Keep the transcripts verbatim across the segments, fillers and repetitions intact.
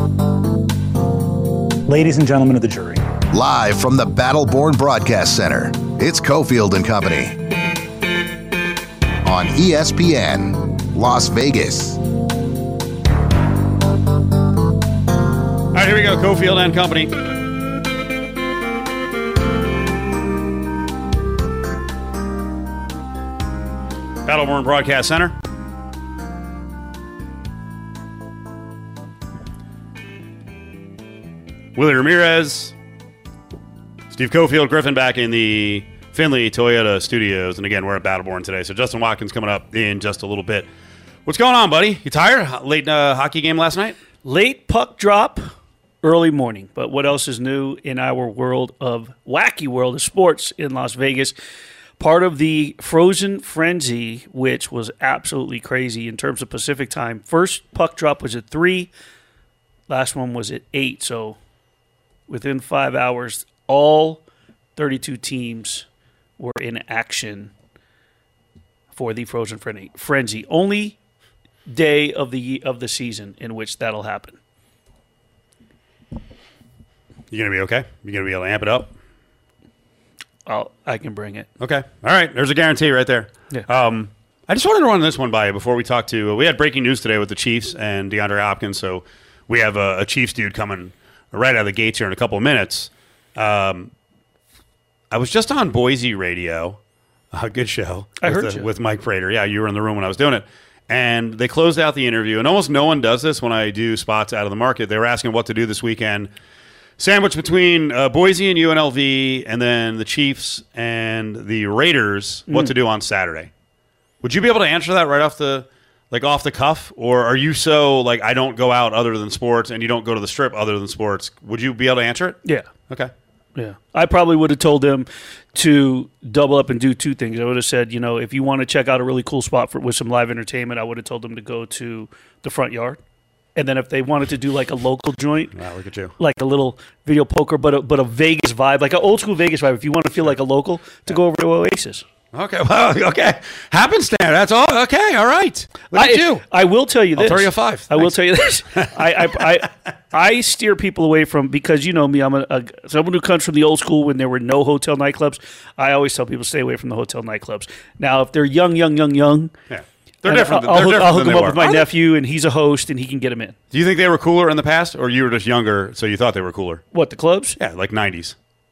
Ladies and gentlemen of the jury. Live from the Battleborn Broadcast Center, it's Cofield and Company. On E S P N, Las Vegas. All right, here we go, Cofield and Company. Battleborn Broadcast Center. Willie Ramirez, Steve Cofield, Griffin back in the Findlay Toyota studios. And again, we're at Battleborn today. So Justin Watkins coming up in just a little bit. What's going on, buddy? You tired? Late uh, hockey game last night? Late puck drop, early morning. But what else is new in our world of wacky world of sports in Las Vegas? Part of the Frozen Frenzy, which was absolutely crazy in terms of Pacific time. First puck drop was at three. Last one was at eight. So within five hours, all thirty-two teams were in action for the Frozen Frenzy. Only day of the of the season in which that'll happen. You gonna be okay? You gonna be able to amp it up? I'll, I can bring it. Okay. All right. There's a guarantee right there. Yeah. Um, I just wanted to run this one by you before we talk to. Uh, we had breaking news today with the Chiefs and DeAndre Hopkins, so we have a, a Chiefs dude coming right out of the gates here in a couple of minutes. Um, I was just on Boise Radio, a good show. I with heard the, you. with Mike Prater. Yeah, you were in the room when I was doing it, and they closed out the interview. And almost no one does this when I do spots out of the market. They were asking what to do this weekend. Sandwich between uh, Boise and U N L V, and then the Chiefs and the Raiders. What Mm. to do on Saturday? Would you be able to answer that right off the, like off the cuff, or are you so like I don't go out other than sports, and you don't go to the strip other than sports? Would you be able to answer it? Yeah. Okay. Yeah. I probably would have told them to double up and do two things. I would have said, you know, if you want to check out a really cool spot for with some live entertainment, I would have told them to go to the Front Yard. And then if they wanted to do like a local joint, Wow, look at you. like a little video poker, but a, but a Vegas vibe, like an old school Vegas vibe, if you want to feel like a local, to go over to Oasis. Okay. Well, okay. Happenstance. That's all. Okay. All right. Look I, at you. I will tell you I'll this. throw you a five. I will Thanks. tell you this. I, I, I, I steer people away from, because you know me, I'm a, a someone who comes from the old school when there were no hotel nightclubs. I always tell people stay away from the hotel nightclubs. Now, if they're young, young, young, young, Yeah. They're and different. I'll, They're I'll, different I'll hook than them they up were. with my Are they? nephew, and he's a host, and he can get them in. Do you think they were cooler in the past, or you were just younger, so you thought they were cooler? What, the clubs? Yeah, like nineties.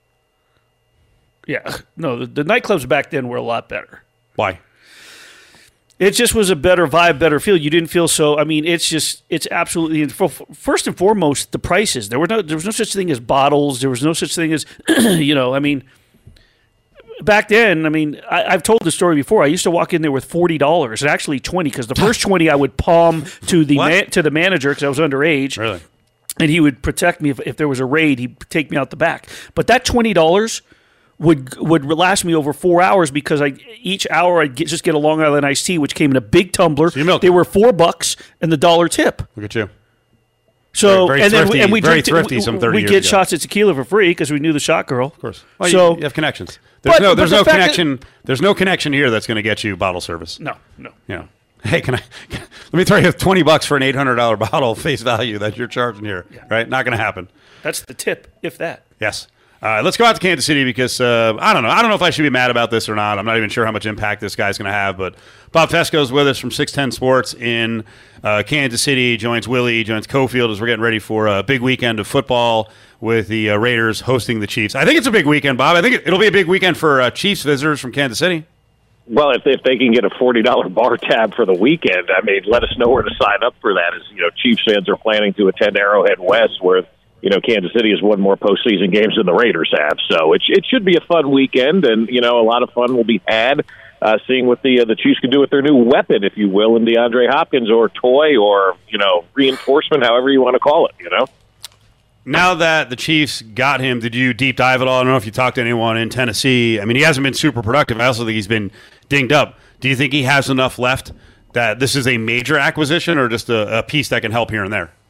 Yeah. No, the, the nightclubs back then were a lot better. Why? It just was a better vibe, better feel. You didn't feel so. I mean, it's just, it's absolutely. First and foremost, the prices. There were no, there was no such thing as bottles. There was no such thing as, you know. I mean, back then, I mean, I, I've told the story before. I used to walk in there with forty dollars, and actually twenty, because the first twenty I would palm to the What? man, to the manager because I was underage, Really? and he would protect me if, if there was a raid. He'd take me out the back. But that twenty dollars would would last me over four hours because I each hour I'd get, just get a Long Island iced tea, which came in a big tumbler. So you milked they it. were four bucks and the dollar tip. Look at you. So Very- very and then thrifty- we, and we very drink- thrifty we, some thirty we years get ago. shots at tequila for free because we knew the shot girl. Of course. Well, So- you, you have connections. There's But- no but there's the no fact that- connection. There's no connection here that's going to get you bottle service. No, no. You know. Hey, can I? Let me throw you twenty bucks for an eight hundred dollar bottle face value that you're charging here. Right? Not going to happen. That's the tip, if that. Yes. Uh, let's go out to Kansas City because uh, I don't know. I don't know if I should be mad about this or not. I'm not even sure how much impact this guy's going to have. But Bob Fesco's with us from six ten Sports in uh, Kansas City. Joins Willie, joins Cofield as we're getting ready for a big weekend of football with the uh, Raiders hosting the Chiefs. I think it's a big weekend, Bob. I think it, it'll be a big weekend for uh, Chiefs visitors from Kansas City. Well, if if they can get a forty dollar bar tab for the weekend, I mean, let us know where to sign up for that. As you know, Chiefs fans are planning to attend Arrowhead West, where you know Kansas City has won more postseason games than the Raiders have. So it it should be a fun weekend, and you know a lot of fun will be had uh, seeing what the uh, the Chiefs can do with their new weapon, if you will, in DeAndre Hopkins, or toy, or you know reinforcement, however you want to call it. You know. Now that the Chiefs got him, did you deep dive at all? I don't know if you talked to anyone in Tennessee. I mean, he hasn't been super productive. I also think he's been dinged up. Do you think he has enough left that this is a major acquisition or just a, a piece that can help here and there?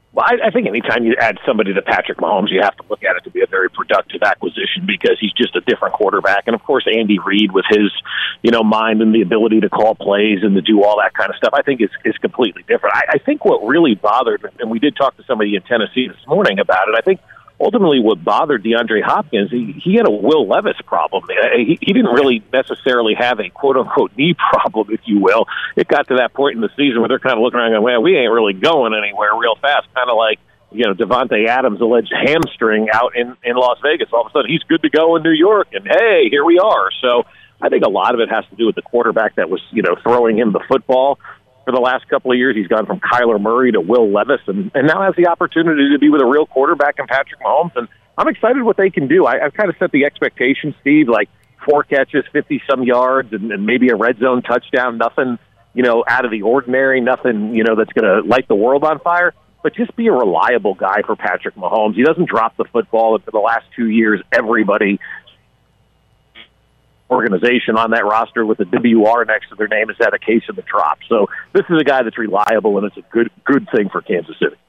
Well, I, I think anytime you add somebody to Patrick Mahomes, you have to look at it to be a very productive acquisition because he's just a different quarterback. And, of course, Andy Reid with his, you know, mind and the ability to call plays and to do all that kind of stuff, I think is, is completely different. I, I think what really bothered, and we did talk to somebody in Tennessee this morning about it, I think ultimately what bothered DeAndre Hopkins, he, he had a Will Levis problem. He, he didn't really necessarily have a quote-unquote knee problem, if you will. It got to that point in the season where they're kind of looking around and going, well, we ain't really going anywhere real fast, kind of like, you know, Devontae Adams' alleged hamstring out in, in Las Vegas. All of a sudden, he's good to go in New York, and hey, here we are. So I think a lot of it has to do with the quarterback that was, you know, throwing him the football. For the last couple of years, he's gone from Kyler Murray to Will Levis, and, and now has the opportunity to be with a real quarterback in Patrick Mahomes. And I'm excited what they can do. I, I've kind of set the expectation, Steve, like four catches, fifty-some yards, and, and maybe a red zone touchdown. Nothing, you know, out of the ordinary. Nothing, you know, that's going to light the world on fire. But just be a reliable guy for Patrick Mahomes. He doesn't drop the football. And for the last two years, everybody organization on that roster with a W R next to their name has had a case of the drop. So this is a guy that's reliable, and it's a good good thing for Kansas City.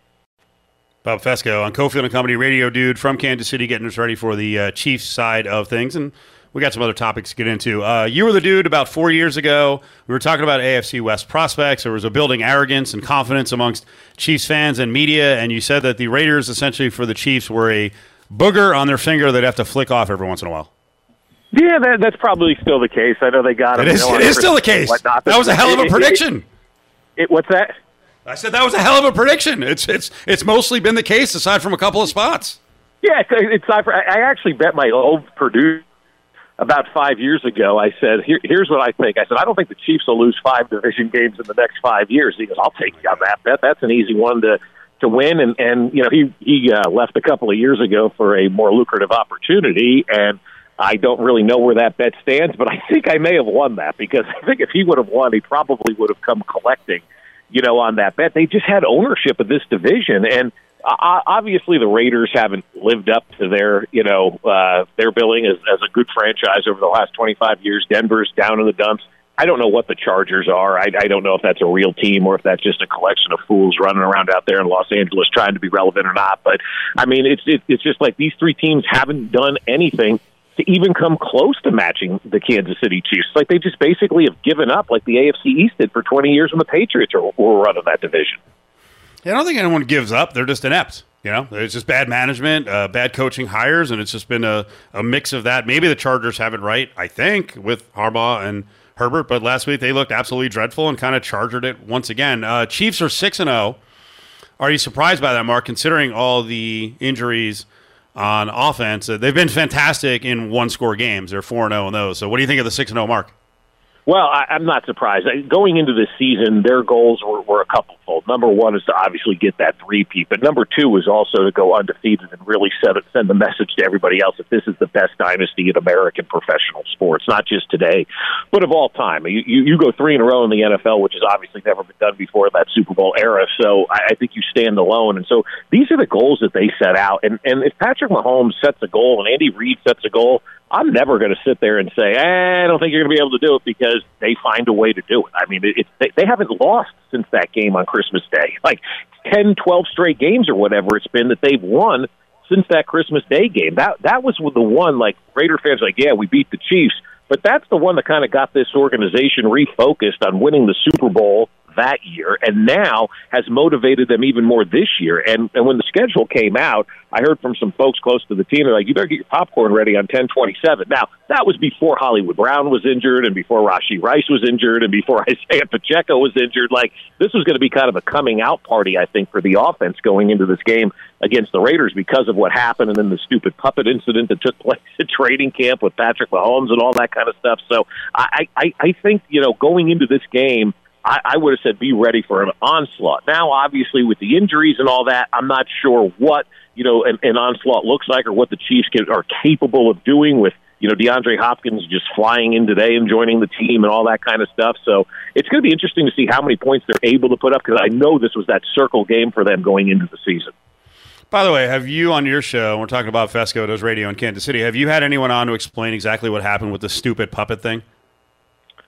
Bob Fescoe on Cofield and Company, radio dude from Kansas City, getting us ready for the uh, Chiefs side of things. And we got some other topics to get into. Uh, you were the dude about four years ago. We were talking about A F C West prospects. There was a building arrogance and confidence amongst Chiefs fans and media, and you said that the Raiders, essentially for the Chiefs, were a booger on their finger they'd have to flick off every once in a while. Yeah, that, that's probably still the case. I know they got him. It is, you know, it is still the case. Whatnot. That was a hell of a prediction. It, it, it, what's that? I said that was a hell of a prediction. It's it's it's mostly been the case aside from a couple of spots. Yeah, it's, it's I actually bet my old Purdue about five years ago. I said, Here, here's what I think. I said, I don't think the Chiefs will lose five division games in the next five years. He goes, I'll take you on that bet. That's an easy one to to win. And, and you know, he, he uh, left a couple of years ago for a more lucrative opportunity, and I don't really know where that bet stands, but I think I may have won that because I think if he would have won, he probably would have come collecting, you know, on that bet. They just had ownership of this division, and uh, obviously the Raiders haven't lived up to their, you know, uh, their billing as, as a good franchise over the last twenty-five years. Denver's down in the dumps. I don't know what the Chargers are. I, I don't know if that's a real team or if that's just a collection of fools running around out there in Los Angeles trying to be relevant or not. But, I mean, it's it, it's just like these three teams haven't done anything to even come close to matching the Kansas City Chiefs. Like they just basically have given up like the A F C East did for twenty years when the Patriots were, were running that division. Yeah, I don't think anyone gives up. They're just inept. You know, it's just bad management, uh, bad coaching hires, and it's just been a, a mix of that. Maybe the Chargers have it right, I think, with Harbaugh and Herbert, but last week they looked absolutely dreadful and kind of chargered it once again. Uh, Chiefs are six and oh. Are you surprised by that, Mark, considering all the injuries on offense? Uh, they've been fantastic in one-score games. They're four and oh in those. So what do you think of the six and oh mark? Well, I, I'm not surprised. Going into this season, their goals were, were a couple-fold. Number one is to obviously get that three-peat, but number two was also to go undefeated and really set it, send the message to everybody else that this is the best dynasty in American professional sports, not just today, but of all time. You, you, you go three in a row in the N F L, which has obviously never been done before in that Super Bowl era, so I, I think you stand alone. And so these are the goals that they set out. And, and if Patrick Mahomes sets a goal and Andy Reid sets a goal, I'm never going to sit there and say, eh, I don't think you're going to be able to do it because they find a way to do it. I mean, it, it, they, they haven't lost since that game on Christmas Day. Like ten, twelve straight games or whatever it's been that they've won since that Christmas Day game. That that was the one, like, Raider fans are like, yeah, we beat the Chiefs. But that's the one that kind of got this organization refocused on winning the Super Bowl that year, and now has motivated them even more this year. And, and when the schedule came out, I heard from some folks close to the team, they're like, you better get your popcorn ready on ten twenty-seven. Now, that was before Hollywood Brown was injured and before Rashee Rice was injured and before Isaiah Pacheco was injured. Like, this was going to be kind of a coming-out party, I think, for the offense going into this game against the Raiders because of what happened and then the stupid puppet incident that took place at training camp with Patrick Mahomes and all that kind of stuff. So I, I, I think, you know, going into this game, I, I would have said be ready for an onslaught. Now, obviously, with the injuries and all that, I'm not sure what, you know, an, an onslaught looks like or what the Chiefs can, are capable of doing with, you know, DeAndre Hopkins just flying in today and joining the team and all that kind of stuff. So it's going to be interesting to see how many points they're able to put up because I know this was that circle game for them going into the season. By the way, have you on your show, we're talking about Fescoe does radio in Kansas City, have you had anyone on to explain exactly what happened with the stupid puppet thing?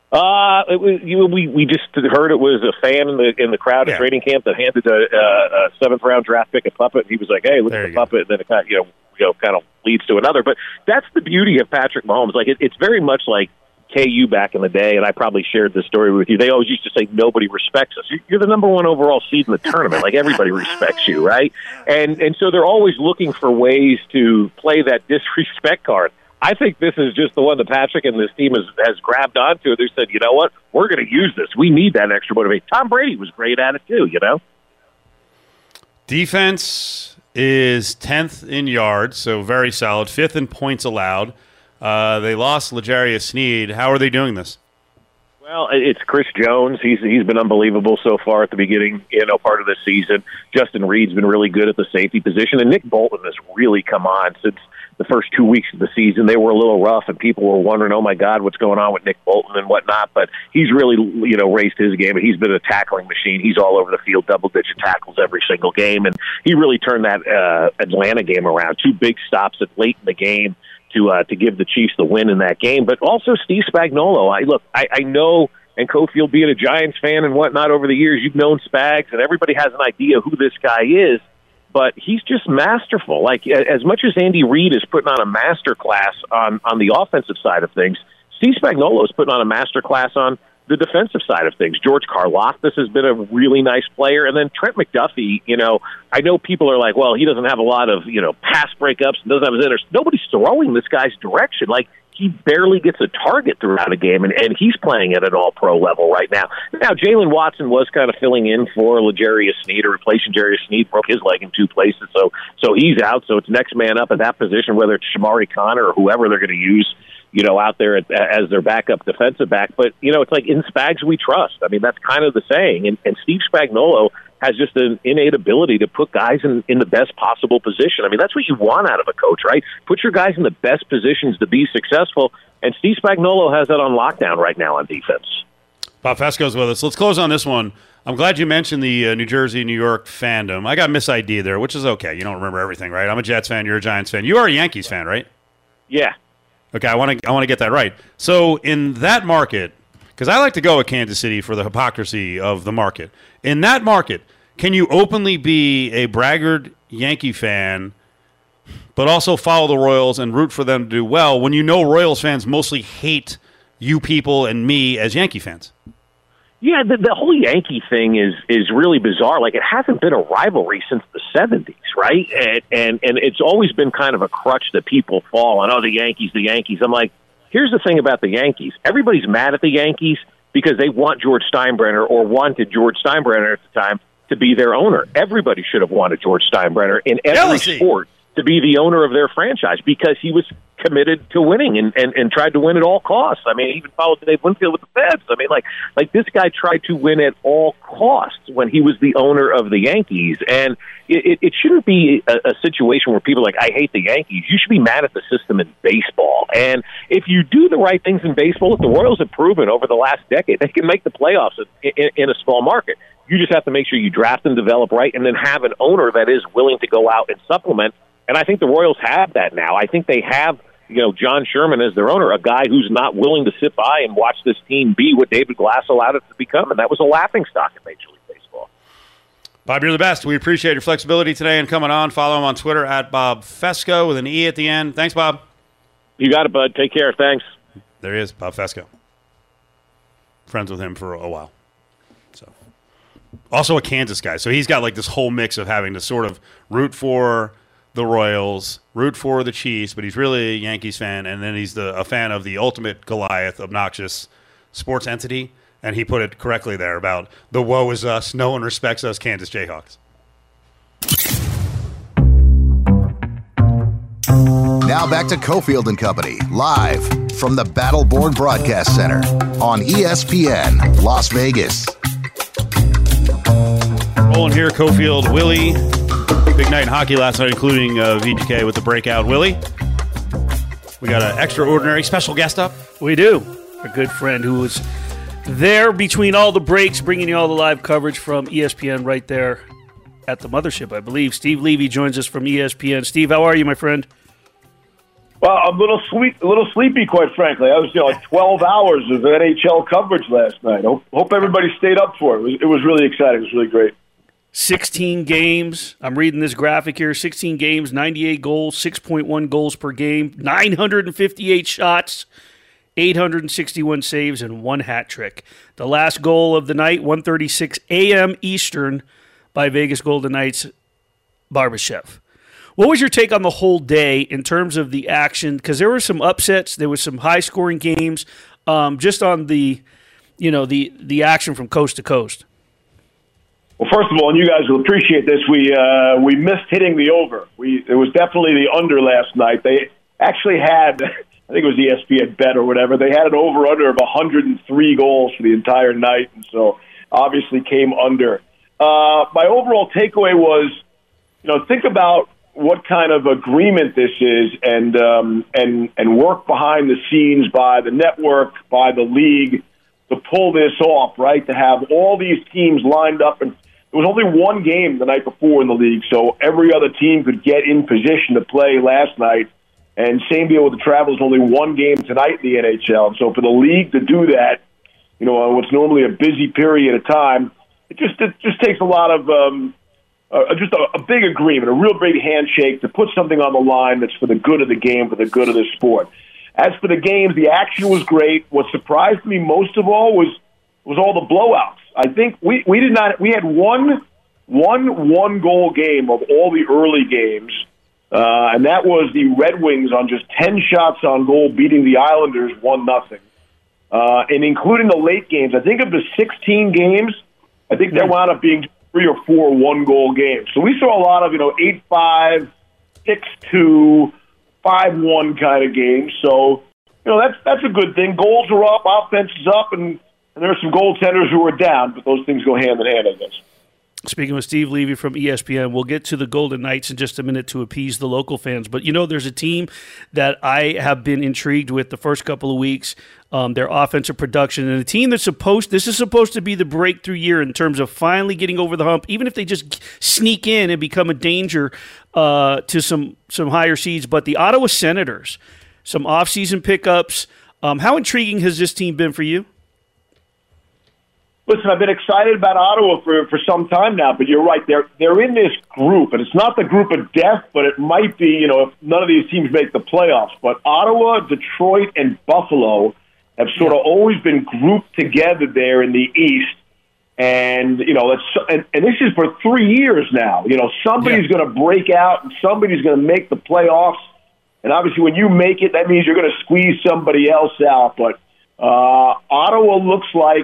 Uh, it was, you, we we just heard it was a fan in the in the crowd Yeah. at training camp that handed a, a, a seventh round draft pick a puppet. He was like, "Hey, look There at you the puppet," and then it kind of, you know you know kind of leads to another. But that's the beauty of Patrick Mahomes. Like it, it's very much like K U back in the day, and I probably shared this story with you. They always used to say nobody respects us. You're the number one overall seed in the tournament. Like everybody respects you, right? And and so they're always looking for ways to play that disrespect card. I think this is just the one that Patrick and this team has, has grabbed onto. They said, you know what, we're going to use this. We need that extra motivation. Tom Brady was great at it too, you know. Defense is tenth in yards, so very solid. Fifth in points allowed. Uh, they lost L'Jarius Sneed. How are they doing this? Well, it's Chris Jones. He's he's been unbelievable so far at the beginning, you know, part of the season. Justin Reed's been really good at the safety position, and Nick Bolton has really come on since the first two weeks of the season. They were a little rough, and people were wondering, oh, my God, what's going on with Nick Bolton and whatnot. But he's really, you know, raised his game, and he's been a tackling machine. He's all over the field, double-digit tackles every single game, and he really turned that uh, Atlanta game around. Two big stops at late in the game to uh, to give the Chiefs the win in that game. But also Steve Spagnuolo. I look, I, I know, and Cofield being a Giants fan and whatnot over the years, you've known Spags, and everybody has an idea who this guy is. But he's just masterful. Like, as much as Andy Reid is putting on a master class on, on the offensive side of things, Steve Spagnuolo is putting on a master class on the defensive side of things. George Karlaftis has been a really nice player. And then Trent McDuffie, you know, I know people are like, well, he doesn't have a lot of, you know, pass breakups and doesn't have his inners. Nobody's throwing this guy's direction. Like, he barely gets a target throughout a game, and, and he's playing at an all-pro level right now. Now, Jalen Watson was kind of filling in for L'Jarius Sneed, or replacing L'Jarius Sneed, broke his leg in two places, so so he's out. So it's next man up at that position, whether it's Shamari Connor or whoever they're going to use, you know, out there at, as their backup defensive back. But, you know, it's like, in Spags we trust. I mean, that's kind of the saying. And, and Steve Spagnuolo has just an innate ability to put guys in, in the best possible position. I mean, that's what you want out of a coach, right? Put your guys in the best positions to be successful, and Steve Spagnuolo has that on lockdown right now on defense. Bob Fesco's with us. Let's close on this one. I'm glad you mentioned the uh, New Jersey, New York fandom. I got Miss I D there, which is okay. You don't remember everything, right? I'm a Jets fan. You're a Giants fan. You are a Yankees fan, right? Yeah. Okay, I want to I want to get that right. So in that market, because I like to go at Kansas City for the hypocrisy of the market. In that market, can you openly be a braggart Yankee fan, but also follow the Royals and root for them to do well when you know Royals fans mostly hate you people and me as Yankee fans? Yeah, the, the whole Yankee thing is is really bizarre. Like, it hasn't been a rivalry since the seventies, right? And, and and it's always been kind of a crutch that people fall on, oh, the Yankees, the Yankees. I'm like, here's the thing about the Yankees. Everybody's mad at the Yankees because they want George Steinbrenner, or wanted George Steinbrenner at the time, to be their owner. Everybody should have wanted George Steinbrenner in every Jealousy. sport to be the owner of their franchise, because he was committed to winning and, and, and tried to win at all costs. I mean, he even followed Dave Winfield with the Feds. I mean, like, like this guy tried to win at all costs when he was the owner of the Yankees. And it, it shouldn't be a, a situation where people are like, I hate the Yankees. You should be mad at the system in baseball. And if you do the right things in baseball, the Royals have proven over the last decade, they can make the playoffs in, in, in a small market. You just have to make sure you draft and develop right, and then have an owner that is willing to go out and supplement. And I think the Royals have that now. I think they have, you know, John Sherman as their owner, a guy who's not willing to sit by and watch this team be what David Glass allowed it to become, and that was a laughingstock in Major League Baseball. Bob, you're the best. We appreciate your flexibility today and coming on. Follow him on Twitter at Bob Fesco with an E at the end. Thanks, Bob. You got it, bud. Take care. Thanks. There he is, Bob Fesco. Friends with him for a while. So, also a Kansas guy. So he's got like this whole mix of having to sort of root for the Royals, root for the Chiefs, but he's really a Yankees fan, and then he's the, a fan of the ultimate Goliath, obnoxious sports entity, and he put it correctly there about the woe is us, no one respects us, Kansas Jayhawks. Now back to Cofield and Company, live from the Battleborn Broadcast Center on E S P N Las Vegas. Rolling here, Cofield, Willie. Big night in hockey last night, including uh, V G K with the breakout. Willie, we got an extraordinary special guest up. We do. A good friend who was there between all the breaks, bringing you all the live coverage from E S P N right there at the mothership, I believe. Steve Levy joins us from E S P N. Steve, how are you, my friend? Well, I'm a little sweet, a little sleepy, quite frankly. I was, you know, like twelve hours of N H L coverage last night. Hope, hope everybody stayed up for it. It was, it was really exciting. It was really great. sixteen games. I'm reading this graphic here. sixteen games, ninety-eight goals, six point one goals per game, nine hundred fifty-eight shots, eight hundred sixty-one saves, and one hat trick. The last goal of the night, one thirty-six a.m. Eastern, by Vegas Golden Knights, Barbashev. What was your take on the whole day in terms of the action? Because there were some upsets, there was some high-scoring games, um, just on the, you know, the the action from coast to coast. Well, first of all, and you guys will appreciate this, we uh, we missed hitting the over. We it was definitely the under last night. They actually had, I think it was E S P N Bet or whatever. They had an over/under of one hundred three goals for the entire night, and so obviously came under. Uh, my overall takeaway was, you know, think about what kind of agreement this is, and um, and and work behind the scenes by the network, by the league, to pull this off, right? To have all these teams lined up, and there was only one game the night before in the league, so every other team could get in position to play last night. And same deal with the Travelers, only one game tonight in the N H L. And so for the league to do that, you know, on what's normally a busy period of time, it just it just takes a lot of um, uh, just a, a big agreement, a real big handshake to put something on the line that's for the good of the game, for the good of the sport. As for the games, the action was great. What surprised me most of all was was all the blowouts. I think we, we did not we had one one one goal game of all the early games, uh, and that was the Red Wings on just ten shots on goal, beating the Islanders one nothing. Uh, and including the late games, I think of the sixteen games, I think there wound up being three or four one goal games. So we saw a lot of, you know, eight five, six two, five one kind of games. So, you know, that's that's a good thing. Goals are up, offense is up, and, and there are some goaltenders who are down, but those things go hand in hand, I guess. Speaking with Steve Levy from E S P N, we'll get to the Golden Knights in just a minute to appease the local fans. But, you know, there's a team that I have been intrigued with the first couple of weeks, um, their offensive production, and a team that's supposed – this is supposed to be the breakthrough year in terms of finally getting over the hump, even if they just sneak in and become a danger uh, to some, some higher seeds. But the Ottawa Senators, some offseason pickups. Um, how intriguing has this team been for you? Listen, I've been excited about Ottawa for, for some time now, but you're right. They're they're in this group, and it's not the group of death, but it might be, you know, if none of these teams make the playoffs. But Ottawa, Detroit, and Buffalo have sort of always been grouped together there in the East. And, you know, it's, and, and this is for three years now. You know, somebody's yeah. going to break out, and somebody's going to make the playoffs. And obviously when you make it, that means you're going to squeeze somebody else out. But uh, Ottawa looks like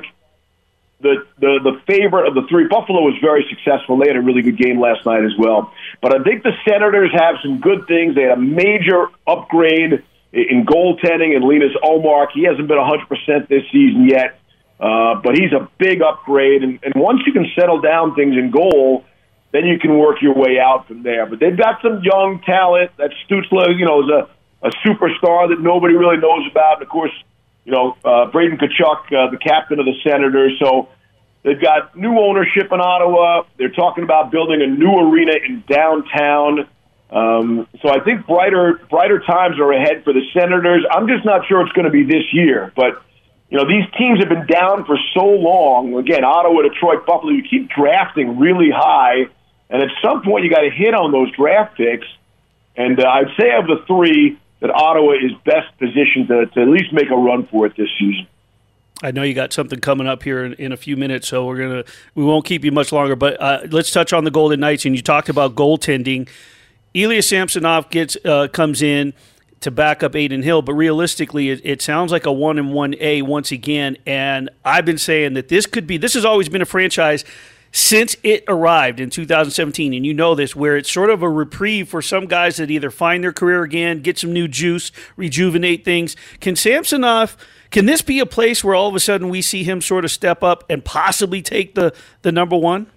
The, the the favorite of the three. Buffalo was very successful. They had a really good game last night as well. But I think the Senators have some good things. They had a major upgrade in goaltending in Linus Ullmark. He hasn't been one hundred percent this season yet, uh, but he's a big upgrade. And, and once you can settle down things in goal, then you can work your way out from there. But they've got some young talent. That Stützle, you know, is a, a superstar that nobody really knows about. And, of course, you know, uh, Braden Tkachuk, uh, the captain of the Senators. So they've got new ownership in Ottawa. They're talking about building a new arena in downtown. Um, so I think brighter brighter times are ahead for the Senators. I'm just not sure it's going to be this year. But, you know, these teams have been down for so long. Again, Ottawa, Detroit, Buffalo, you keep drafting really high. And at some point you got to hit on those draft picks. And uh, I'd say of the three, that Ottawa is best positioned to, to at least make a run for it this season. I know you got something coming up here in, in a few minutes, so we're gonna we won't keep you much longer. But uh, let's touch on the Golden Knights. And you talked about goaltending. Ilya Samsonov gets uh, comes in to back up Adin Hill, but realistically, it, it sounds like a one and one A once again. And I've been saying that this could be. This has always been a franchise since it arrived in two thousand seventeen, and you know this, where it's sort of a reprieve for some guys that either find their career again, get some new juice, rejuvenate things. Can Samsonov, can this be a place where all of a sudden we see him sort of step up and possibly take the, the number one?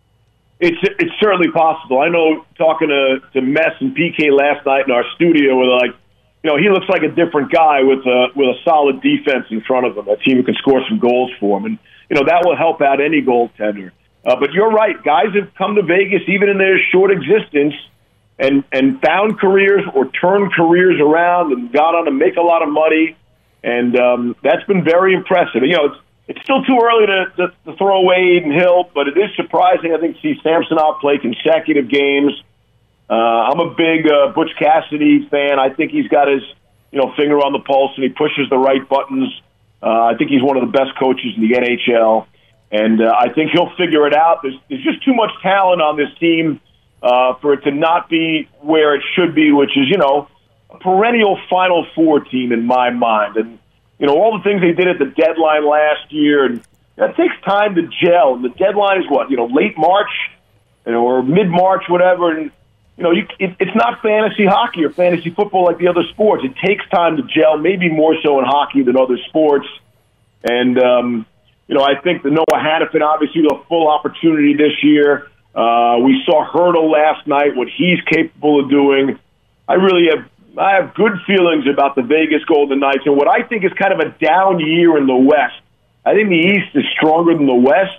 It's it's certainly possible. I know talking to, to Mess and P K last night in our studio, were like, you know, he looks like a different guy with a, with a solid defense in front of him, a team who can score some goals for him. And, you know, that will help out any goaltender. Uh, but you're right. Guys have come to Vegas, even in their short existence, and and found careers or turned careers around and got on to make a lot of money, and um, that's been very impressive. You know, it's it's still too early to, to, to throw away Aiden Hill, but it is surprising, I think, to see Samsonov play consecutive games. Uh, I'm a big uh, Butch Cassidy fan. I think he's got his you know finger on the pulse and he pushes the right buttons. Uh, I think he's one of the best coaches in the N H L, and uh, I think he'll figure it out. There's, there's just too much talent on this team uh, for it to not be where it should be, which is, you know, a perennial Final Four team in my mind. And, you know, all the things they did at the deadline last year, and that takes time to gel. And the deadline is what, you know, late March you know, or mid-March, whatever, and you know, you, it, it's not fantasy hockey or fantasy football like the other sports. It takes time to gel, maybe more so in hockey than other sports. And, um, you know, I think that Noah Hannafin obviously had a full opportunity this year. Uh, we saw Hurdle last night, what he's capable of doing. I really have I have good feelings about the Vegas Golden Knights. And what I think is kind of a down year in the West. I think the East is stronger than the West.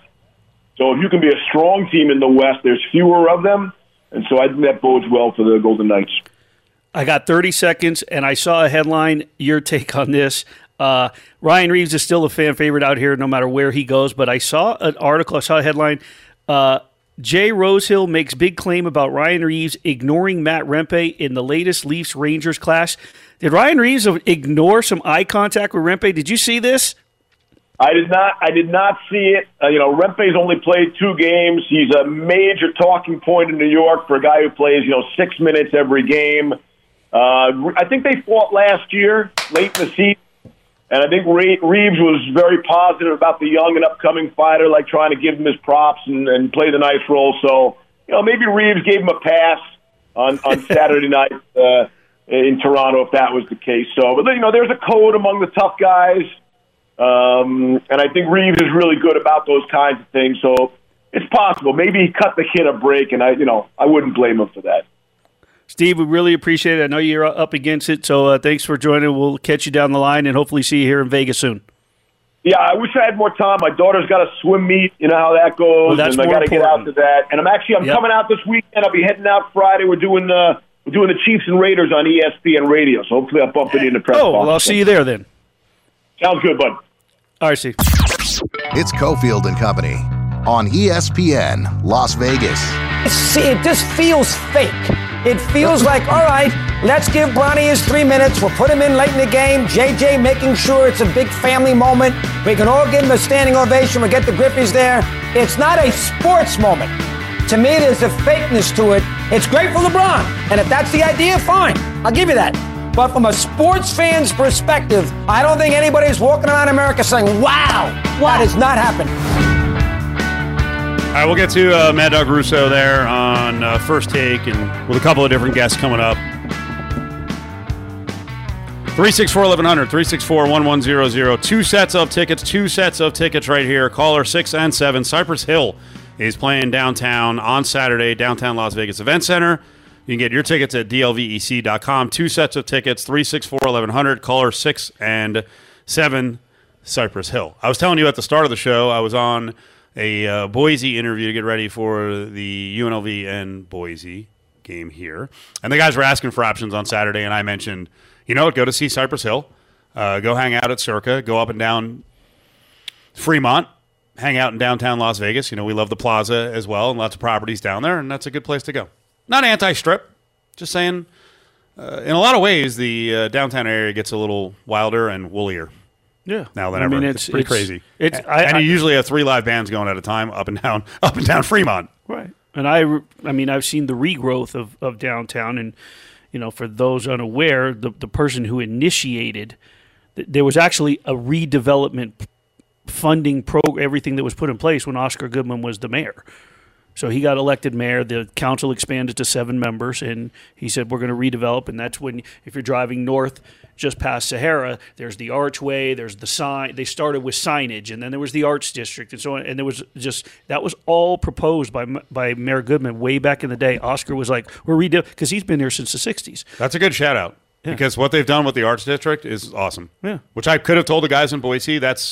So if you can be a strong team in the West, there's fewer of them. And so I think that bodes well for the Golden Knights. I got thirty seconds, and I saw a headline. Your take on this. Uh, Ryan Reeves is still a fan favorite out here no matter where he goes, but I saw an article, I saw a headline, uh, Jay Rosehill makes big claim about Ryan Reeves ignoring Matt Rempe in the latest Leafs-Rangers clash. Did Ryan Reeves ignore some eye contact with Rempe? Did you see this? I did not. I did not see it. Uh, you know, Rempe's only played two games. He's a major talking point in New York for a guy who plays, you know, six minutes every game. Uh, I think they fought last year, late in the season, and I think Reeves was very positive about the young and upcoming fighter, like trying to give him his props and, and play the nice role. So, you know, maybe Reeves gave him a pass on, on Saturday night uh, in Toronto if that was the case. So, but you know, there's a code among the tough guys. Um, and I think Reeves is really good about those kinds of things. So it's possible. Maybe he cut the kid a break, and I, you know, I wouldn't blame him for that. Steve, we really appreciate it. I know you're up against it, so uh, thanks for joining. We'll catch you down the line and hopefully see you here in Vegas soon. Yeah, I wish I had more time. My daughter's got a swim meet. You know how that goes, well, and I got to get out to that. And I'm actually I'm yep. coming out this weekend. I'll be heading out Friday. We're doing uh, we're doing the Chiefs and Raiders on E S P N Radio. So hopefully I'll bump it in the press. Oh, well, I'll see you there then. Sounds good, bud. All right, Steve. It's Cofield and Company on E S P N Las Vegas. See, it just feels fake. It feels like, all right, let's give Bronny his three minutes. We'll put him in late in the game. J J making sure it's a big family moment. We can all give him a standing ovation. We'll get the Griffies there. It's not a sports moment. To me, there's a fakeness to it. It's great for LeBron. And if that's the idea, fine. I'll give you that. But from a sports fan's perspective, I don't think anybody's walking around America saying, wow, wow. That has not happened. All right, we'll get to uh, Mad Dog Russo there on uh, First Take and with a couple of different guests coming up. three six four, eleven hundred, three six four, one one zero zero. Two sets of tickets, two sets of tickets right here. Caller six and seven. Cypress Hill is playing downtown on Saturday, downtown Las Vegas Event Center. You can get your tickets at D L V E C dot com. Two sets of tickets, three six four, eleven hundred. Caller six and seven, Cypress Hill. I was telling you at the start of the show, I was on a uh, Boise interview to get ready for the U N L V and Boise game here. And the guys were asking for options on Saturday, and I mentioned, you know what, go to see Cypress Hill, uh, go hang out at Circa, go up and down Fremont, hang out in downtown Las Vegas. You know, we love the plaza as well and lots of properties down there, and that's a good place to go. Not anti-strip, just saying, uh, in a lot of ways, the uh, downtown area gets a little wilder and woollier. Yeah, now than I ever. mean, it's, it's pretty it's, crazy. It's and, I, and I, you usually have three live bands going at a time up and down, up and down Fremont. Right, and I, I mean, I've seen the regrowth of, of downtown, and you know, for those unaware, the the person who initiated, there was actually a redevelopment funding program, everything that was put in place when Oscar Goodman was the mayor. So he got elected mayor. The council expanded to seven members, and he said, we're going to redevelop. And that's when, if you're driving north just past Sahara, there's the archway, there's the sign. They started with signage, and then there was the arts district, and so on. And there was just, that was all proposed by by Mayor Goodman way back in the day. Oscar was like, we're redo, because he's been here since the sixties. That's a good shout out. Yeah. Because what they've done with the arts district is awesome. Yeah. Which I could have told the guys in Boise, that's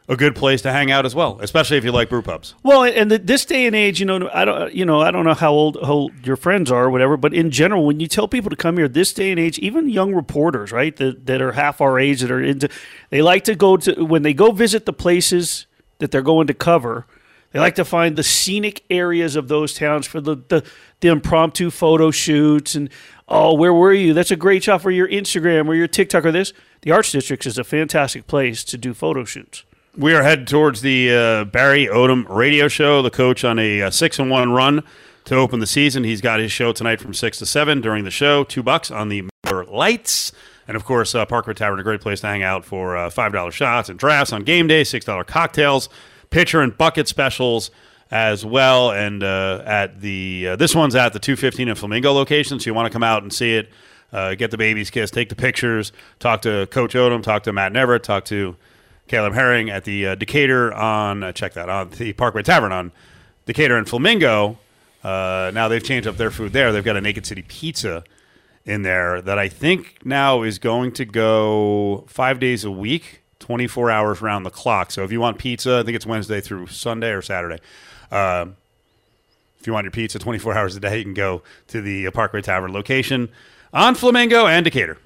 a good place to hang out as well, especially if you like brew pubs. Well, and the, this day and age, you know, I don't, you know, I don't know how old, how old your friends are or whatever, but in general, when you tell people to come here, this day and age, even young reporters, right, that that are half our age, that are into, they like to go to when they go visit the places that they're going to cover. They like to find the scenic areas of those towns for the the, the impromptu photo shoots and oh, where were you? That's a great shot for your Instagram or your TikTok or this. The Arts District is a fantastic place to do photo shoots. We are headed towards the uh, Barry Odom radio show, the coach on a uh, six and one run to open the season. He's got his show tonight from six to seven during the show, two bucks on the Miller Lights. And, of course, uh, Parkway Tavern, a great place to hang out for uh, five dollar shots and drafts on game day, six dollar cocktails, pitcher and bucket specials as well. And uh, at the uh, this one's at the two fifteen and Flamingo location, so you want to come out and see it, uh, get the baby's kiss, take the pictures, talk to Coach Odom, talk to Matt Neverett, talk to Caleb Herring at the uh, Decatur on, uh, check that, on the Parkway Tavern on Decatur and Flamingo. Uh, now they've changed up their food there. They've got a Naked City Pizza in there that I think now is going to go five days a week, twenty-four hours around the clock. So if you want pizza, I think it's Wednesday through Sunday or Saturday. Uh, if you want your pizza twenty-four hours a day, you can go to the Parkway Tavern location on Flamingo and Decatur.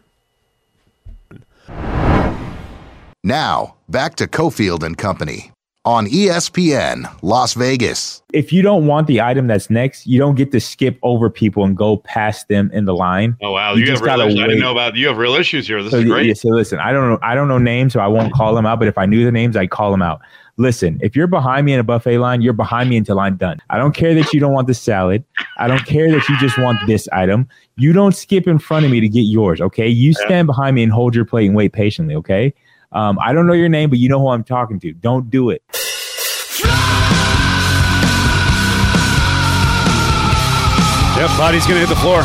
Now, back to Cofield and Company on E S P N Las Vegas. If you don't want the item that's next, you don't get to skip over people and go past them in the line. Oh wow, you, you have real issues. I didn't know about you have real issues here. This so, is great. Yeah, so listen, I don't know I don't know names, so I won't call them out, but if I knew the names, I'd call them out. Listen, if you're behind me in a buffet line, you're behind me until I'm done. I don't care that you don't want the salad. I don't care that you just want this item. You don't skip in front of me to get yours, okay? You stand behind me and hold your plate and wait patiently, okay? Um, I don't know your name, but you know who I'm talking to. Don't do it. Yep, body's going to hit the floor.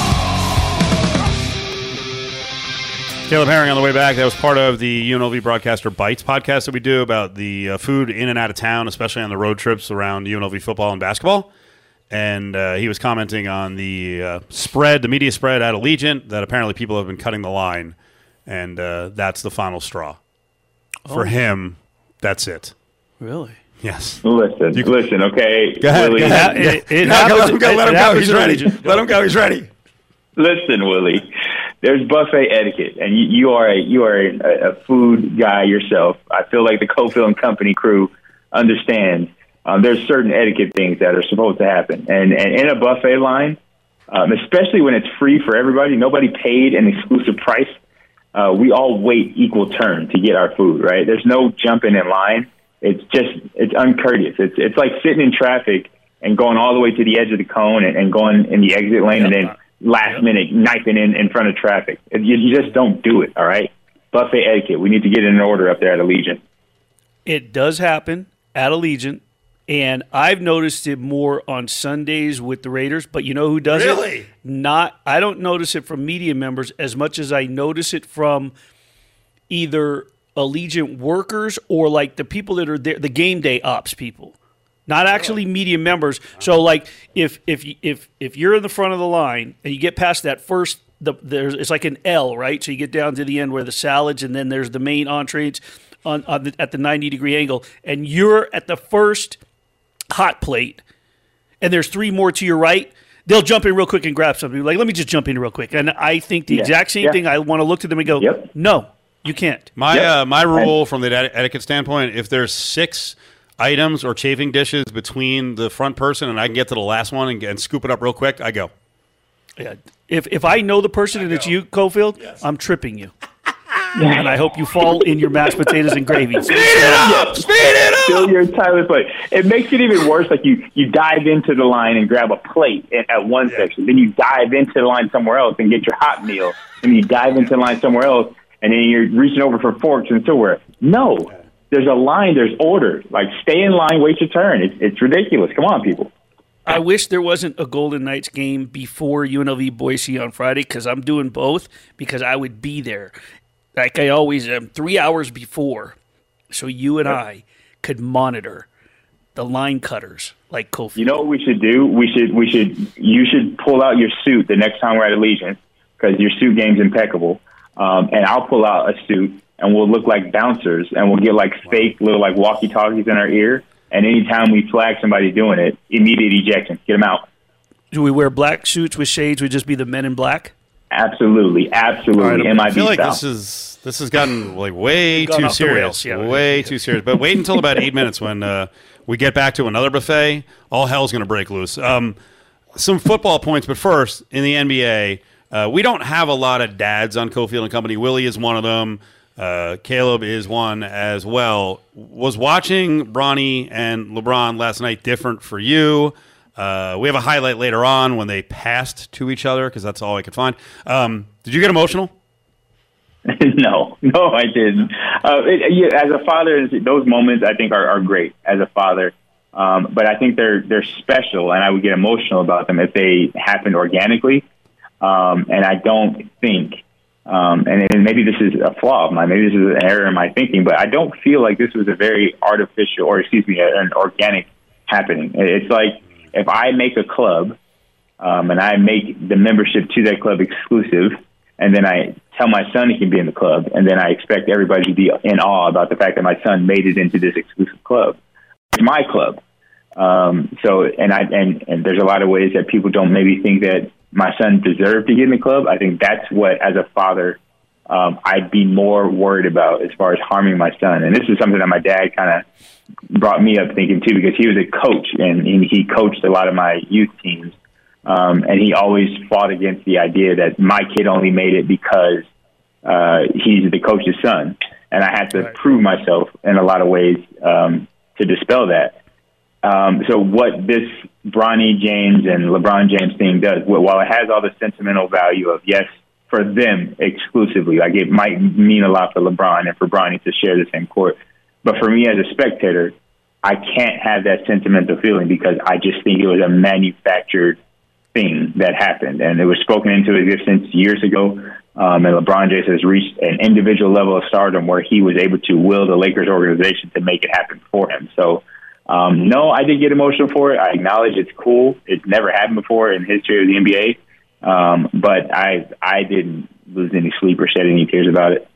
Caleb Herring on the way back. That was part of the U N L V Broadcaster Bites podcast that we do about the uh, food in and out of town, especially on the road trips around U N L V football and basketball. And uh, he was commenting on the uh, spread, the media spread at Allegiant, that apparently people have been cutting the line. And uh, that's the final straw. For oh. him, that's it. Really? Yes. Listen, you, listen, okay? Go ahead. Willie, go ahead. It, it, it happens, let him go. Let him go. He's ready. Let him go. He's ready. Listen, Willie, there's buffet etiquette, and you, you are, a, you are a, a food guy yourself. I feel like the Cofield and Company crew understands um, there's certain etiquette things that are supposed to happen. And, and in a buffet line, um, especially when it's free for everybody, nobody paid an exclusive price. Uh, we all wait equal turn to get our food, right? There's no jumping in line. It's just, it's uncourteous. It's it's like sitting in traffic and going all the way to the edge of the cone and, and going in the exit lane yep. and then last yep. minute knifing in, in front of traffic. You, you just don't do it, all right? Buffet etiquette. We need to get it in order up there at Allegiant. It does happen at Allegiant, and I've noticed it more on Sundays with the Raiders, but you know who does really? it? Not, I don't notice it from media members as much as I notice it from either Allegiant workers or like the people that are there, the game day ops people, not actually media members. So like if if if if you're in the front of the line and you get past that first, the there's it's like an L, right? So you get down to the end where the salads and then there's the main entrees on, on the, at the ninety degree angle, and you're at the first hot plate, and there's three more to your right. They'll jump in real quick and grab something. Like, let me just jump in real quick. And I think the yeah. exact same yeah. thing. I want to look to them and go, yep. no. You can't. My yep. uh, my rule from the etiquette standpoint, if there's six items or chafing dishes between the front person and I can get to the last one and, and scoop it up real quick, I go. Yeah. If if I know the person I and go. it's you, Cofield, yes. I'm tripping you. And I hope you fall in your mashed potatoes and gravy. Speed it up! Speed it up! Fill your entire plate. It makes it even worse. Like you, you dive into the line and grab a plate at one yeah. section. Then you dive into the line somewhere else and get your hot meal. And you dive into the line somewhere else. And then you're reaching over for forks and silverware. No, there's a line, there's order. Like, stay in line, wait your turn. It's, it's ridiculous. Come on, people. I wish there wasn't a Golden Knights game before U N L V Boise on Friday because I'm doing both because I would be there. Like I always am, three hours before. So you and yep. I could monitor the line cutters like Cofield. You know what we should do? We should, we should, you should pull out your suit the next time we're at Allegiant because your suit game's impeccable. Um, and I'll pull out a suit, and we'll look like bouncers, and we'll get like fake little like walkie-talkies in our ear. And anytime we flag somebody doing it, immediate ejection, get them out. Do we wear black suits with shades? Would just be the men in black? Absolutely, absolutely. Right, I feel like style. this is this has gotten like way Gone too off the serious, rails, yeah. way too serious. But wait until about eight minutes when uh, we get back to another buffet. All hell's going to break loose. Um, some football points, but first in the N B A, uh, we don't have a lot of dads on Cofield and Company. Willie is one of them. Uh, Caleb is one as well. Was watching Bronny and LeBron last night different for you? Uh, we have a highlight later on when they passed to each other because that's all I could find. Um, did you get emotional? no, no, I didn't. Uh, it, yeah, as a father, those moments I think are, are great as a father. Um, but I think they're they're special, and I would get emotional about them if they happened organically. Um, and I don't think. Um, and, and maybe this is a flaw of mine, maybe this is an error in my thinking, but I don't feel like this was a very artificial, or excuse me, an organic happening. It's like if I make a club um, and I make the membership to that club exclusive, and then I tell my son he can be in the club, and then I expect everybody to be in awe about the fact that my son made it into this exclusive club. It's my club. Um, so, and I and, and there's a lot of ways that people don't maybe think that my son deserved to get in the club. I think that's what, as a father, um, I'd be more worried about as far as harming my son. And this is something that my dad kind of brought me up thinking too, because he was a coach and he coached a lot of my youth teams. Um, and he always fought against the idea that my kid only made it because uh, he's the coach's son. And I had to right. prove myself in a lot of ways um, to dispel that. Um, so what this Bronny James and LeBron James thing does, while it has all the sentimental value of, yes, for them exclusively, like it might mean a lot for LeBron and for Bronny to share the same court. But for me as a spectator, I can't have that sentimental feeling because I just think it was a manufactured thing that happened. And it was spoken into existence years ago. Um, and LeBron James has reached an individual level of stardom where he was able to will the Lakers organization to make it happen for him. So, Um, no, I did get emotional for it. I acknowledge it's cool. It's never happened before in the history of the N B A. Um, but I I didn't lose any sleep or shed any tears about it.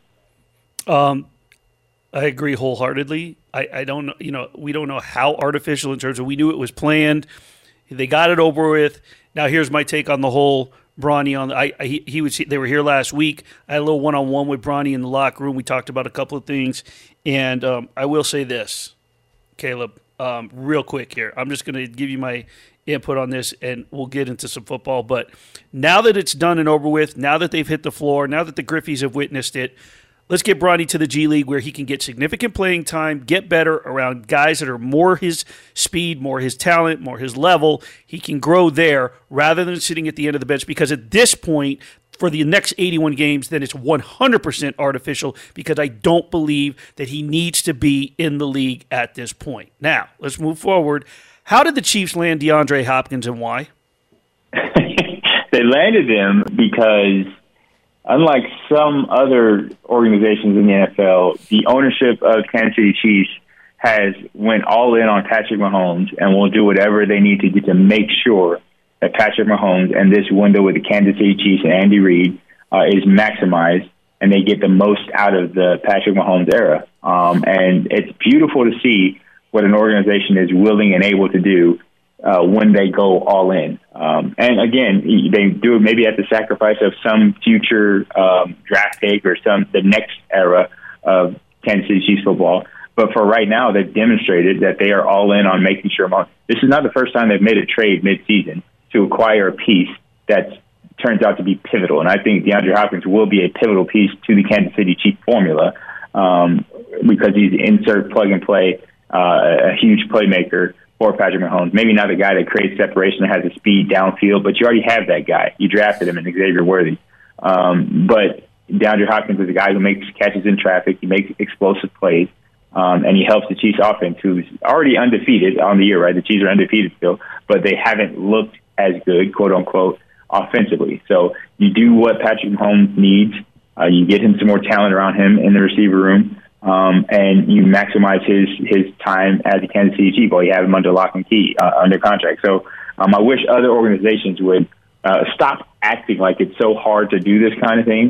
Um, I agree wholeheartedly. I, I don't know, you know, we don't know how artificial in terms of we knew it was planned. They got it over with. Now here's my take on the whole Bronny on. I, I he, he was they were here last week. I had a little one on one with Bronny in the locker room. We talked about a couple of things, and um, I will say this, Caleb. Um, real quick here. I'm just going to give you my input on this, and we'll get into some football. But now that it's done and over with, now that they've hit the floor, now that the Griffies have witnessed it, let's get Bronny to the G League where he can get significant playing time, get better around guys that are more his speed, more his talent, more his level. He can grow there rather than sitting at the end of the bench, because at this point, for the next eighty-one games, then it's one hundred percent artificial, because I don't believe that he needs to be in the league at this point. Now, let's move forward. How did the Chiefs land DeAndre Hopkins, and why? They landed him because, unlike some other organizations in the N F L, the ownership of Kansas City Chiefs has went all in on Patrick Mahomes and will do whatever they need to do to make sure that Patrick Mahomes and this window with the Kansas City Chiefs and Andy Reid uh, is maximized, and they get the most out of the Patrick Mahomes era. Um, and it's beautiful to see what an organization is willing and able to do uh, when they go all in. Um, and again, they do it maybe at the sacrifice of some future um, draft pick or some the next era of Kansas City Chiefs football. But for right now, they've demonstrated that they are all in on making sure Mahomes. This is not the first time they've made a trade mid-season to acquire a piece that turns out to be pivotal. And I think DeAndre Hopkins will be a pivotal piece to the Kansas City Chiefs formula um, because he's insert, plug and play, uh, a huge playmaker for Patrick Mahomes. Maybe not a guy that creates separation, that has the speed downfield, but you already have that guy. You drafted him in Xavier Worthy. Um, but DeAndre Hopkins is a guy who makes catches in traffic. He makes explosive plays. Um, and he helps the Chiefs offense, who's already undefeated on the year, right? The Chiefs are undefeated still, but they haven't looked as good, quote unquote, offensively. So you do what Patrick Mahomes needs. Uh, you get him some more talent around him in the receiver room, um, and you maximize his his time as a Kansas City Chief while you have him under lock and key, uh, under contract. So um, I wish other organizations would uh, stop acting like it's so hard to do this kind of thing.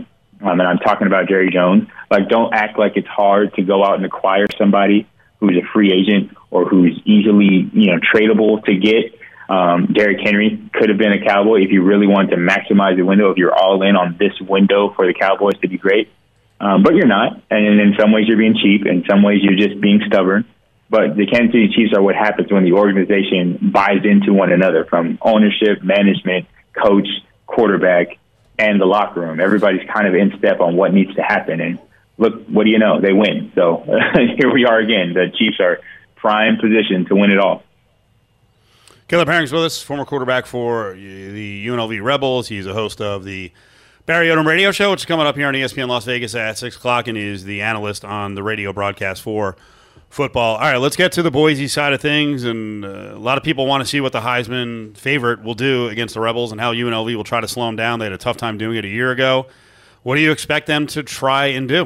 um, and I'm talking about Jerry Jones, like don't act like it's hard to go out and acquire somebody who's a free agent or who's easily, you know, tradable to get. Um, Derrick Henry could have been a Cowboy if you really wanted to maximize the window, if you're all in on this window for the Cowboys to be great. Um, but you're not. And in some ways you're being cheap. In some ways you're just being stubborn. But the Kansas City Chiefs are what happens when the organization buys into one another, from ownership, management, coach, quarterback, and the locker room. Everybody's kind of in step on what needs to happen. And look, what do you know? They win. So here we are again. The Chiefs are prime position to win it all. Caleb Herring's with us, former quarterback for the U N L V Rebels. He's a host of the Barry Odom Radio Show, which is coming up here on E S P N Las Vegas at six o'clock, and is the analyst on the radio broadcast for football. All right, let's get to the Boise side of things. And uh, a lot of people want to see what the Heisman favorite will do against the Rebels and how U N L V will try to slow them down. They had a tough time doing it a year ago. What do you expect them to try and do?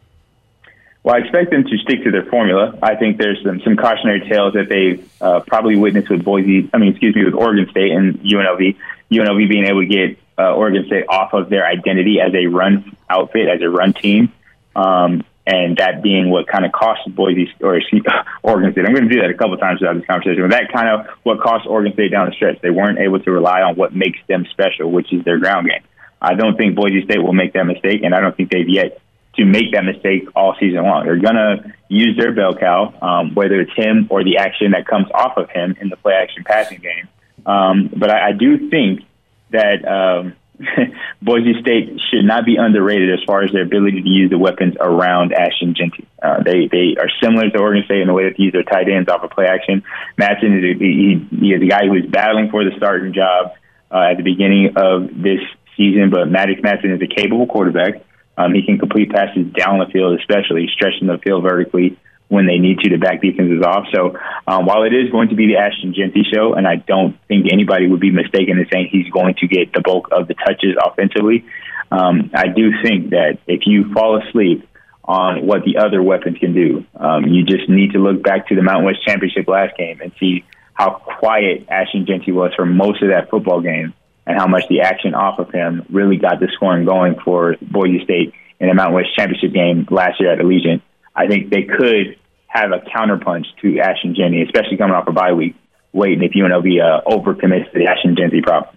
Well, I expect them to stick to their formula. I think there's some, some cautionary tales that they've uh, probably witnessed with Boise, I mean, excuse me, with Oregon State and U N L V. U N L V being able to get uh, Oregon State off of their identity as a run outfit, as a run team, um, and that being what kind of cost Boise or Oregon State. I'm going to do that a couple of times throughout this conversation, but that kind of what cost Oregon State down the stretch. They weren't able to rely on what makes them special, which is their ground game. I don't think Boise State will make that mistake, and I don't think they've yet to make that mistake all season long. They're going to use their bell cow, um, whether it's him or the action that comes off of him in the play-action passing game. Um, but I, I do think that um, Boise State should not be underrated as far as their ability to use the weapons around Ashton Jeanty. Uh, they they are similar to Oregon State in the way that they use their tight ends off of play-action. Madsen is a, he, he is a guy who is battling for the starting job uh, at the beginning of this season, but Maddox Madsen is a capable quarterback. Um, he can complete passes down the field, especially stretching the field vertically when they need to to back defenses off. So um, while it is going to be the Ashton Jeanty show, and I don't think anybody would be mistaken in saying he's going to get the bulk of the touches offensively, um, I do think that if you fall asleep on what the other weapons can do, um, you just need to look back to the Mountain West Championship last game and see how quiet Ashton Jeanty was for most of that football game, and how much the action off of him really got the scoring going for Boise State in the Mountain West Championship game last year at Allegiant. I think they could have a counterpunch to Ashton Jeanty, especially coming off a bye week, waiting if U N L V uh, overcommits to the Ashton Jeanty problem.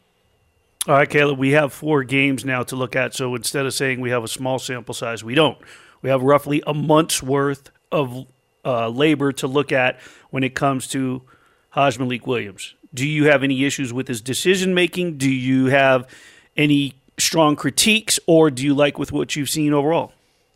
All right, Caleb, we have four games now to look at, so instead of saying we have a small sample size, we don't. We have roughly a month's worth of uh, labor to look at when it comes to Hajj Malik Williams. Do you have any issues with his decision-making? Do you have any strong critiques, or do you like with what you've seen overall?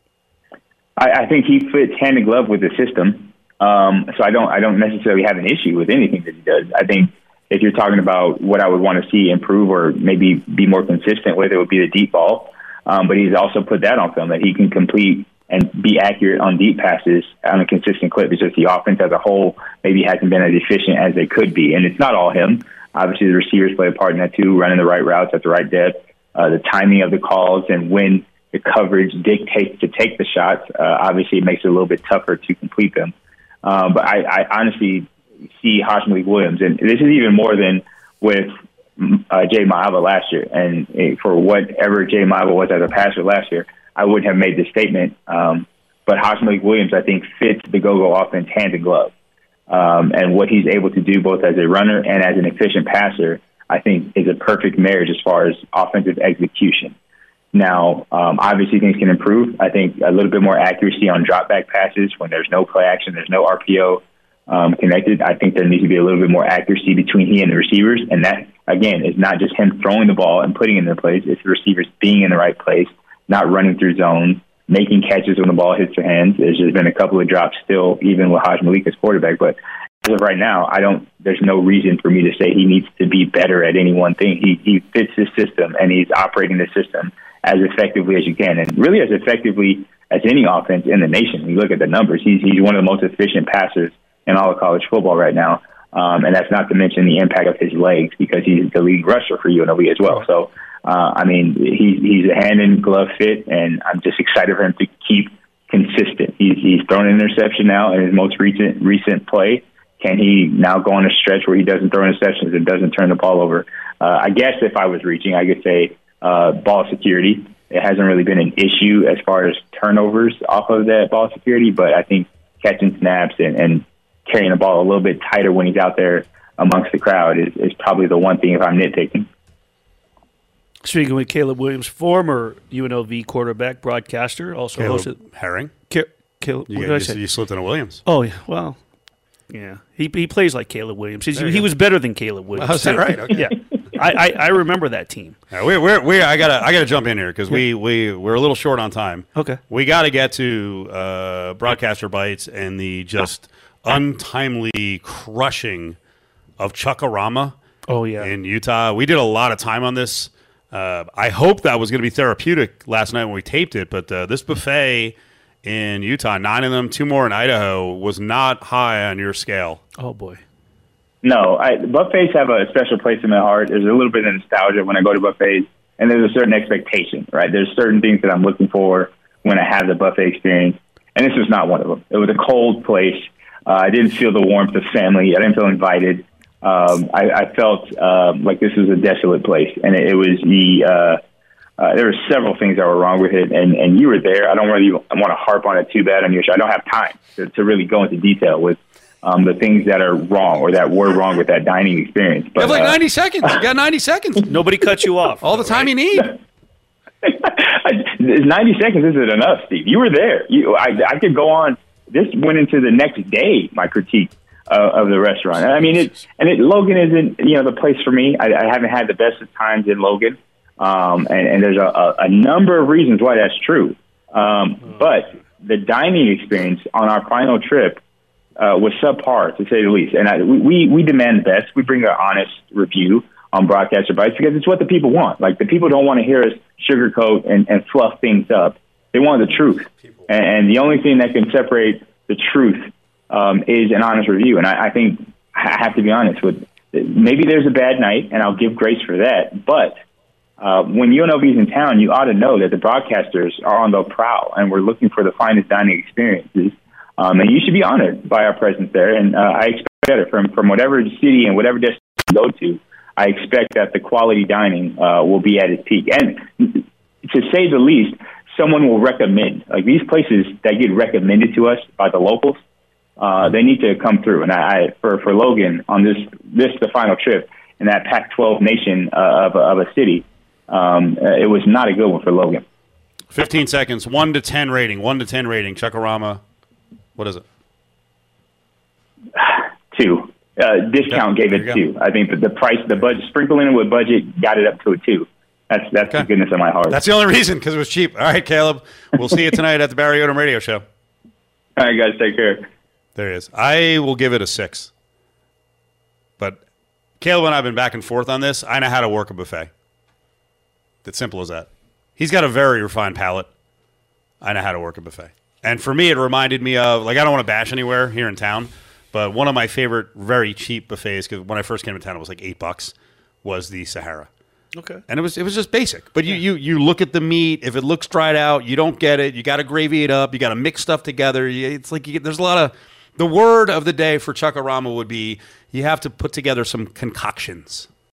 I, I think he fits hand in glove with the system. Um, so I don't I don't necessarily have an issue with anything that he does. I think if you're talking about what I would want to see improve or maybe be more consistent with, it would be the deep ball. Um, but he's also put that on film, that he can complete and be accurate on deep passes on a consistent clip. It's just the offense as a whole maybe hasn't been as efficient as they could be. And it's not all him. Obviously, the receivers play a part in that too, running the right routes at the right depth, uh, the timing of the calls, and when the coverage dictates to take the shots. Uh, obviously, it makes it a little bit tougher to complete them. Um, but I, I honestly see Hajj Malik Williams, and this is even more than with uh, Jay Maiava last year. And uh, for whatever Jay Maiava was as a passer last year, I wouldn't have made this statement. Um, but Hajj Malik Williams, I think, fits the go-go offense hand in glove. Um, and what he's able to do both as a runner and as an efficient passer, I think, is a perfect marriage as far as offensive execution. Now, um, obviously things can improve. I think a little bit more accuracy on drop-back passes when there's no play action, there's no R P O um, connected. I think there needs to be a little bit more accuracy between he and the receivers. And that, again, is not just him throwing the ball and putting it in their place. It's the receivers being in the right place, not running through zones, making catches when the ball hits their hands. There's just been a couple of drops still, even with Hajj Malik as quarterback. But as of right now, I don't. There's no reason for me to say he needs to be better at any one thing. He he fits his system, and he's operating the system as effectively as you can, and really as effectively as any offense in the nation. When you look at the numbers, he's he's one of the most efficient passers in all of college football right now. Um, and that's not to mention the impact of his legs, because he's the leading rusher for U N L V as well. So. Uh, I mean, he's he's a hand-in-glove fit, and I'm just excited for him to keep consistent. He's he's thrown an interception now in his most recent recent play. Can he now go on a stretch where he doesn't throw interceptions and doesn't turn the ball over? Uh, I guess if I was reaching, I could say uh, ball security. it hasn't really been an issue as far as turnovers off of that ball security. But I think catching snaps and, and carrying the ball a little bit tighter when he's out there amongst the crowd is, is probably the one thing if I'm nitpicking. Speaking with Caleb Williams, former U N L V quarterback, broadcaster, also Caleb hosted Herring. Ca- Caleb, You, what got- did I you, say? you slipped in a Williams. Oh yeah, well, yeah, he he plays like Caleb Williams. He's, There you he go. was better than Caleb Williams. Oh, is that too. right? Okay. Yeah, I, I I remember that team. Yeah, we're, we're, we're, I gotta I gotta jump in here because we we we're a little short on time. Okay. We got to get to uh, broadcaster bites and the just untimely crushing of Chuckarama. Oh yeah, in Utah. We did a lot of time on this. Uh, I hope that was going to be therapeutic last night when we taped it, but uh, this buffet in Utah, nine of them, two more in Idaho, was not high on your scale. oh boy. No, I, buffets have a special place in my heart. There's a little bit of nostalgia when I go to buffets, and there's a certain expectation, right? There's certain things that I'm looking for when I have the buffet experience, and this was not one of them. It was a cold place. Uh, I didn't feel the warmth of family. I didn't feel invited. Um, I, I felt um, like this was a desolate place, and it, it was the. Uh, uh, there were several things that were wrong with it, and, and you were there. I don't really want to harp on it too bad on your show. I don't have time to, to really go into detail with um, the things that are wrong or that were wrong with that dining experience. But, you have like uh, ninety seconds. You got ninety seconds. Nobody cut you off. All the time you need. ninety seconds isn't enough, Steve. You were there. You, I, I could go on. This went into the next day, my critique uh, of the restaurant. I mean, it, and it, Logan isn't, you know, the place for me. I, I haven't had the best of times in Logan. Um, and, and there's a, a, a number of reasons why that's true. Um, but the dining experience on our final trip uh, was subpar, to say the least. And I, we, we demand the best. We bring an honest review on Broadcaster Bites because it's what the people want. Like, the people don't want to hear us sugarcoat and, and fluff things up. They want the truth. And, and the only thing that can separate the truth um, is an honest review. And I, I think I have to be honest with, maybe there's a bad night, and I'll give grace for that. But uh, when U N L V is in town, you ought to know that the broadcasters are on the prowl, and we're looking for the finest dining experiences. Um, and you should be honored by our presence there. And uh, I expect better from, from whatever city and whatever destination you go to. I expect that the quality dining uh, will be at its peak. And to say the least, someone will recommend. Like, these places that get recommended to us by the locals, uh, they need to come through. And I, I for, for Logan, on this, this the final trip in that Pac twelve nation uh, of, of a city, um, uh, it was not a good one for Logan. fifteen seconds, one to ten rating, one to ten rating. Chuckarama, what is it? Two. Uh, discount Okay, gave there it you two. I think that the price, the budget, sprinkling it with budget, got it up to a two. That's that's Okay. the goodness of my heart. That's the only reason, because it was cheap. All right, Caleb. We'll see you tonight at the Barry Odom Radio Show. All right, guys, take care. There he is. I will give it a six. But Caleb and I have been back and forth on this. I know how to work a buffet. It's simple as that. He's got a very refined palate. I know how to work a buffet. And for me, it reminded me of, like, I don't want to bash anywhere here in town, but one of my favorite very cheap buffets, because when I first came to town, it was like eight bucks, was the Sahara. Okay. And it was it was just basic. But you, you you look at the meat. If it looks dried out, you don't get it. You got to gravy it up. You got to mix stuff together. You, it's like you get, there's a lot of – the word of the day for Chuckarama would be you have to put together some concoctions.